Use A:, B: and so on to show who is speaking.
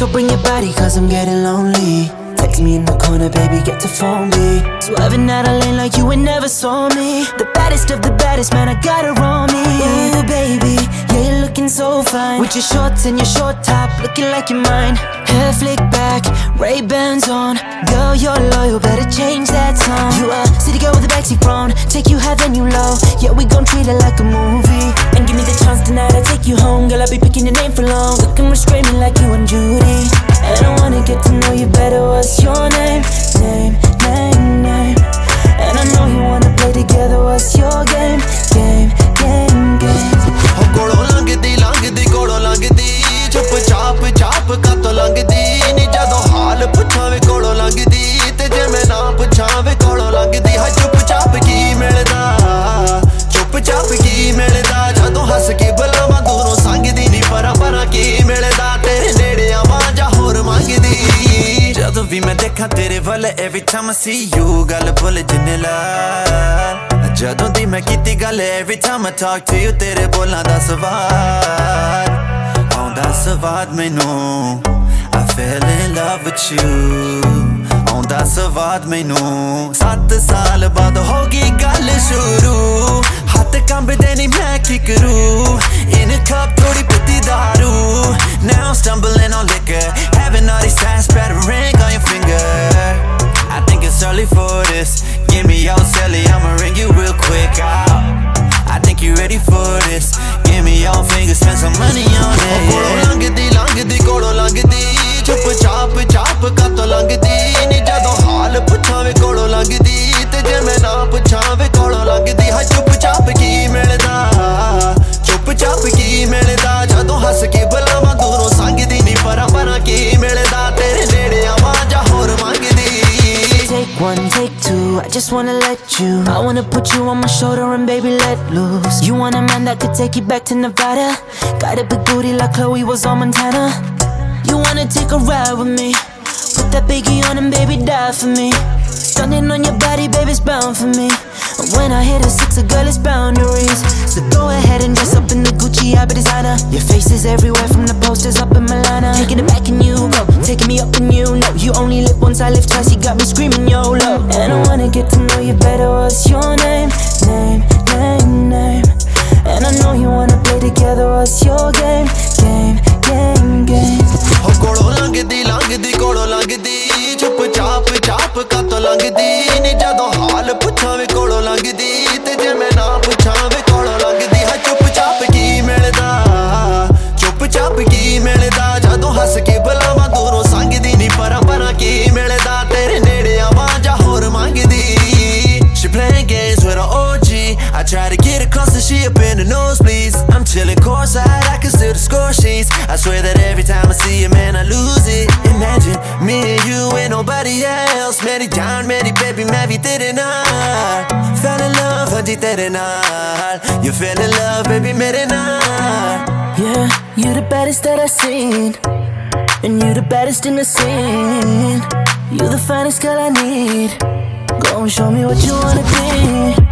A: So bring your body cause I'm getting lonely. Text me in the corner, baby, get to phone me. Swerving out a lane like you ain't never saw me. The baddest of the baddest, man, I got her on me. Ooh, baby, yeah, you're looking so fine. With your shorts and your short top, looking like you're mine. Hair flick back, Ray-Bans on. Girl, you're loyal, better change that song. You a city girl with a backseat phone. Take you high, then you low. Yeah, we gon' treat it like a movie. And give me the chance tonight, I'll take you home. Girl, I'll be picking your name for long. Looking restraining like you and Judy. And I wanna get to know you better. What's your name? Name, name, name. And I know you wanna play together. What's your game? Game, game, game.
B: Oh, kolo langdi, langdi, kolo langdi. Chup chap, chap, kato langdi. Ni jado haal puchave kolo langdi. Te je main na puchave kolo langdi. Ha chup chap ki milda. Chup chap ki milda. Jado has ke bulawa dono sangdi ni para para ki milda. Tere nede awaja hor mangdi. Jado vi main dekha tere wal every time I see you gal bol jinela. Jadon di main kiti gal every time I talk to you tere bolna da swaad aunda swaad mainu I fell in love with you aunda swaad mainu 7 saal baad hogi gal shuru hat kambde nahi main ki karu in a cup thodi piti daru now I'm stumbling on liquor having all these signs spattering on your finger I think it's early for this. Give me your celly, I'ma ring you real quick out. I think you ready for this. Give me your fingers, spend some money on it. Kolo langdi, langdi, kolo langdi. Chup chap, chap, kato langdi. Ni jado haal puchave kolo langdi. Te je main na puchave kolo langdi. Ha chup chap ki milda. Chup chap ki milda. Jado has ke bulawa dono sangdi ni para para ki milda. Tere nede awaja hor mangdi.
A: Take one, take two, I just wanna let you. I wanna put you on my shoulder and baby let loose. You want a man that could take you back to Nevada. Got a big booty like Chloe was on Montana. You wanna take a ride with me. Put that biggie on and baby die for me. Stunning on your body, baby's bound for me. When I hit a 6, a girl is boundaries. So go ahead and dress up in the Gucci habit designer. Your face is everywhere from the posters up in Milana. Taking it back and you go, taking me up and you know. You only live once, I live twice, you got me screaming YOLO. And I wanna get to know you better. What's your name? Name, name, name. And I know you wanna play together. What's your game? Game, game, game.
B: Oh, kolo langdi, langdi, kolo langdi. Chup chap, chap, kato langdi. Ni jado haal puchave kolo langdi. Te je main na puchave kolo langdi. Ha chup chap ki milda. Chup chap ki milda. Jado has ke bulawa dono sangdi ni para para ki milda. Tere nede awaja hor mangdi. She playing games with an OG. I try to get across and she up in the nosebleeds. I'm chilling courtside, I can still the score sheets. I swear that every time I see you, man, I lose it. Imagine me and you and nobody else. Meri jaan, meri baby, main bhi tere naal. Fell in love, haji tere naal. You fell in love, baby, mere naal.
A: Yeah, you the baddest that I've seen. And you the baddest in the scene. You the finest girl I need. Go and show me what you wanna be.